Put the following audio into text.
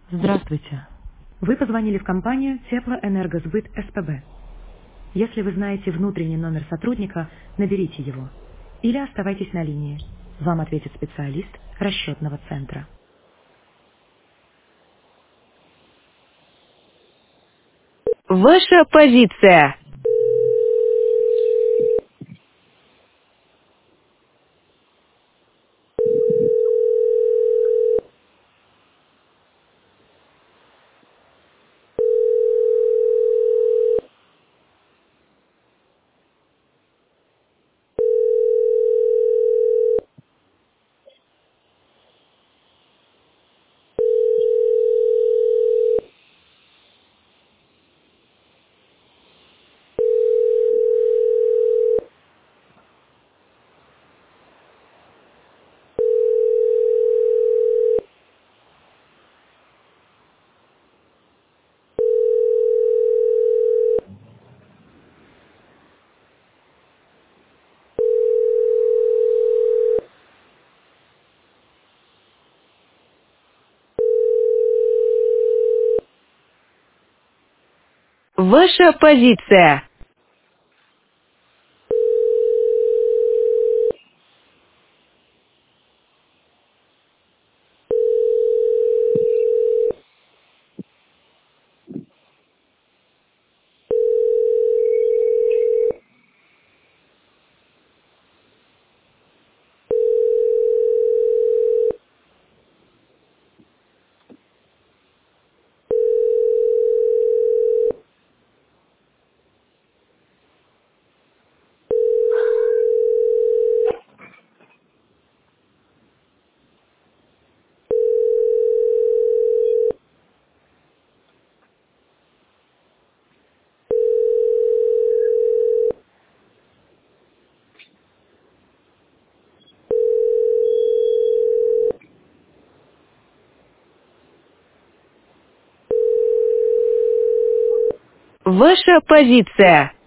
Здравствуйте. Вы позвонили в компанию Теплоэнергосбыт СПБ. Если вы знаете внутренний номер сотрудника, наберите его. Или оставайтесь на линии. Вам ответит специалист расчетного центра. Ваша позиция. Ваша позиция. Ваша позиция.